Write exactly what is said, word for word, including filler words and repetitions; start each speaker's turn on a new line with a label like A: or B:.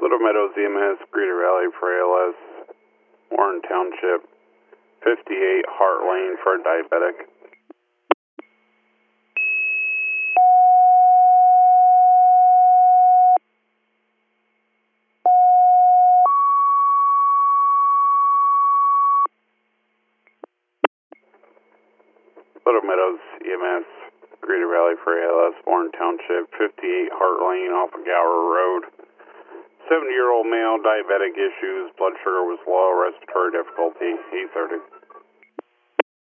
A: Little Meadows E M S, Greeter Valley for A L S, Warren Township, fifty-eight Hart Lane for a diabetic. Little Meadows E M S, Greeter Valley for A L S, Warren Township, fifty-eight Hart Lane off of Gower Road. seventy-year-old male, diabetic issues, blood sugar was low, respiratory difficulty, E thirty.